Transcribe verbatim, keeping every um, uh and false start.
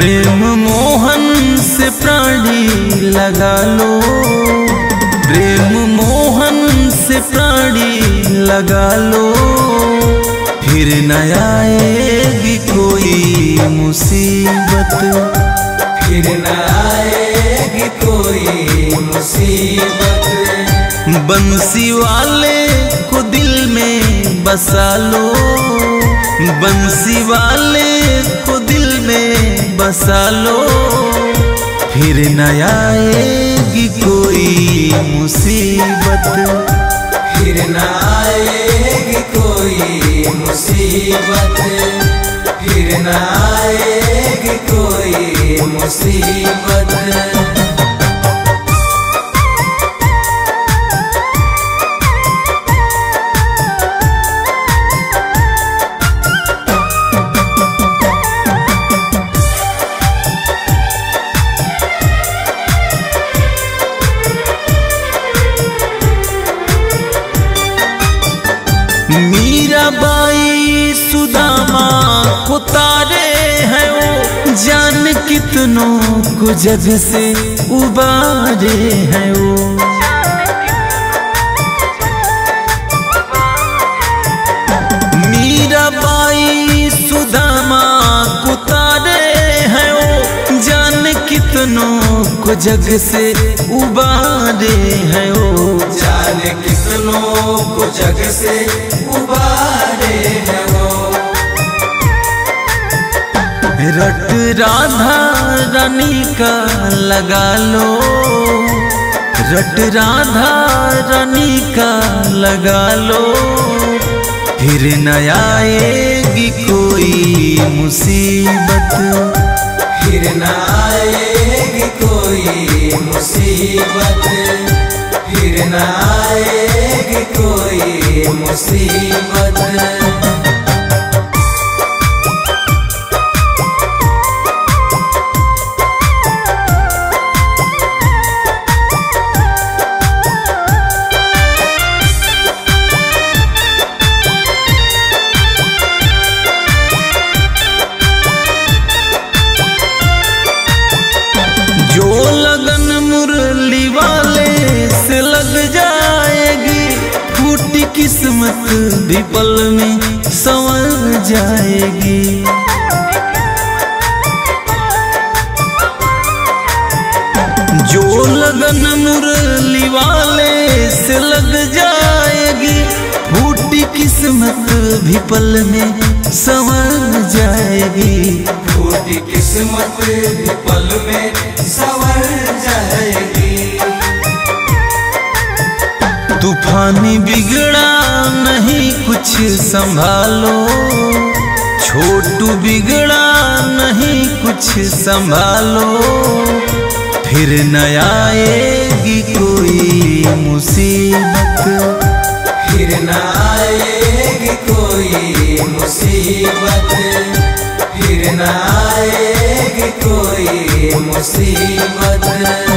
प्रेम मोहन से प्राणी लगा लो, प्रेम मोहन से प्राणी लगा लो, फिर न आएगी कोई मुसीबत, फिर न आएगी कोई मुसीबत। बंसी वाले को दिल में बसा लो, बंसी वाले को दिल में बसा लो, फिर न आएगी कोई मुसीबत, फिर न आएगी कोई मुसीबत, फिर न आएगी कोई मुसीबत। मीराबाई सुदामा को तारे हैं वो, जान कितनों को जग से उबारे हैं वो। मीराबाई सुदामा को तारे हैं वो, जान कितनों को जग से उबारे हैं वो। जान कितनों को जग से उबारे हैं वो। रट राधा रानी का लगा लो, रट राधा रानी का लगा लो, फिर न आएगी कोई मुसीबत, फिर न आएगी कोई मुसीबत, फिर न आएगी कोई मुसीबत। जो लगन मुरली वाले से लग जाएगी, फूटी किस्मत भी पल में संवर जाएगी। जो लगन मुरली वाले से लग जाएगी, फूटी किस्मत भी पल में संवर जाएगी। फूटी किस्मत भी पल में संवर जाएगी। तूफानी बिगड़ा नहीं कुछ संभालो, छोटू बिगड़ा नहीं कुछ संभालो, फिर न आएगी कोई मुसीबत, फिर न आएगी कोई मुसीबत, फिर न आएगी कोई मुसीबत।